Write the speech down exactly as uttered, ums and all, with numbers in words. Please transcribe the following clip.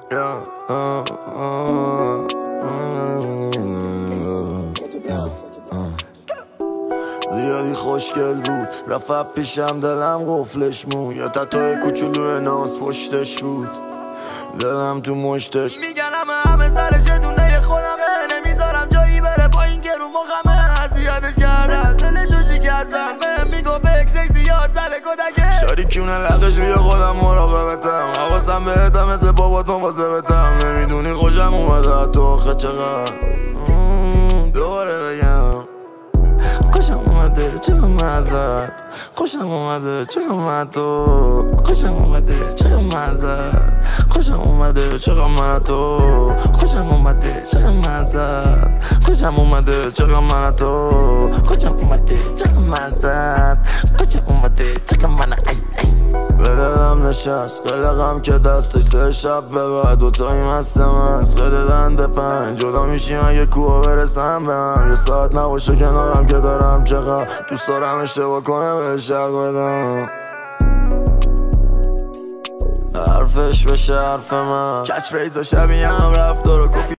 زیادی خوشگل بود، رفت پیشم دلم قفلش مون، یه تتوی کوچولو ناز پشتش بود، دلم تو مشتش. میگن همه همه سرش دونه خودمه، نمیذارم جایی بره با این که رو مخمه. اذیتش کردن دلشو شکستم، بهم میگفت اکسک زیاد زده کدکه. شریکونه لقش روی خودم مراقبتم، حواسم بهتم مثل بابات مواظبتم. نمیدونی خوشم اومده حتی آخه چقدر. دوباره بگم خوشم اومده چقدر مزد، خوشم اومده چقدر من تو، خوشم اومده چقدر مزد، خوشم اومده چقدر من تو، خوشم اومده چقدر مزد، خوشم اومده چقدر من تو، خوشم اومده چقدر مزد، خوشم اومده چقدر من ای ای. به دلم نشست قلقم که دستش سه شب به بعد دوتایی مستم است. به دلنده پنج جدا میشیم اگه کوه برسم به هم، یه ساعت نباشه کنارم که دارم چقدر دوست دارم اشتباه کنم بهش حق بدم. حرفش بشه حرف من، کچ فریز و شبیه هم رفتار و کپی